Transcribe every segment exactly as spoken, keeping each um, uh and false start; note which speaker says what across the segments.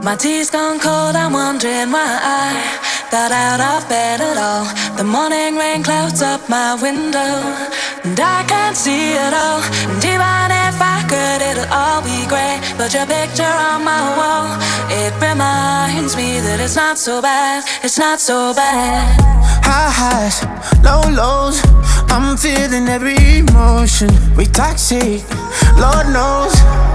Speaker 1: My tea's gone cold, I'm wondering why I got out of bed at all. The morning rain clouds up my window, and I can't see it all. And even if I could, it'll all be grey. But your picture on my wall, it reminds me that it's not so bad, it's not so bad.
Speaker 2: High highs, low lows, I'm feeling every emotion. We toxic, Lord knows.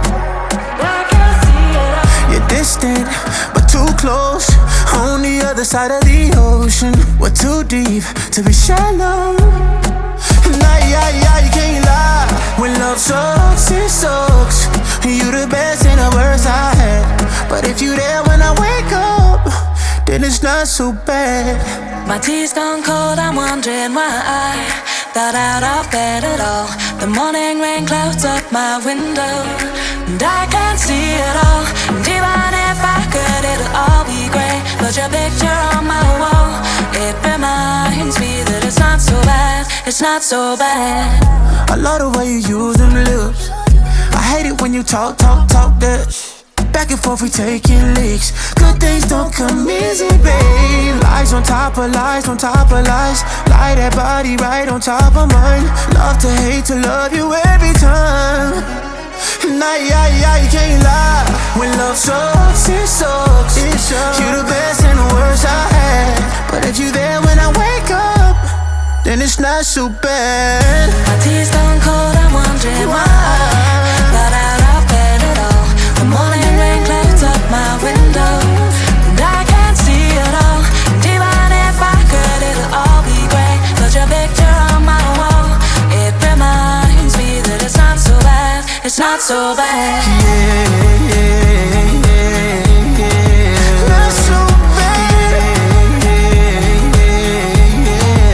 Speaker 2: You're distant, but too close. On the other side of the ocean, we're too deep to be shallow. Nah, yeah, yeah, you can't lie. When love sucks, it sucks. You the best and the worst I had. But if you there when I wake up, then it's not so bad.
Speaker 1: My tea's gone cold, I'm wondering why I got out of bed at all. The morning rain clouds up my window, and I can't see it all. And even if I could, it'll all be grey. But your picture on my wall, it reminds me that it's not so bad, it's not so bad.
Speaker 2: I love the way you use them lips. I hate it when you talk, talk, talk that shit. Back and forth we taking leaks. Good things don't come easy, babe. Lies on top of lies, on top of lies. Lie that body right on top of mine. Love to hate to love you every time. Nah, yeah, yeah, you can't lie. When love sucks, it sucks, it sucks. You the best and the worst I had. But if you there when I wake up, then it's not so bad.
Speaker 1: My tea's gone cold, I'm wondering why I got out of bed at all. The morning rain clouds up my window, and I can't see it all. And even if I could, it'll all be grey. But your picture on my wall, it reminds me that it's not so bad, it's not so bad.
Speaker 2: Yeah, yeah, yeah, yeah. Not so bad. Yeah, yeah,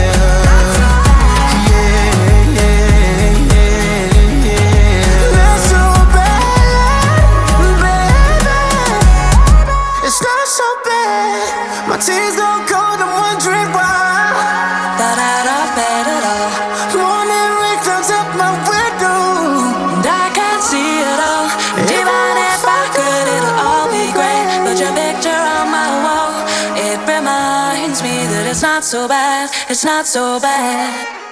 Speaker 2: yeah, yeah, yeah, yeah. Not so bad, baby. It's not so bad. My tears go cold, I'm wondering why.
Speaker 1: Got out of bed at all.
Speaker 2: Morning rain clouds up my window,
Speaker 1: And I can't see it all. And even if I could, it'll all be grey. But your picture on my wall, it reminds me that it's not so bad, it's not so bad.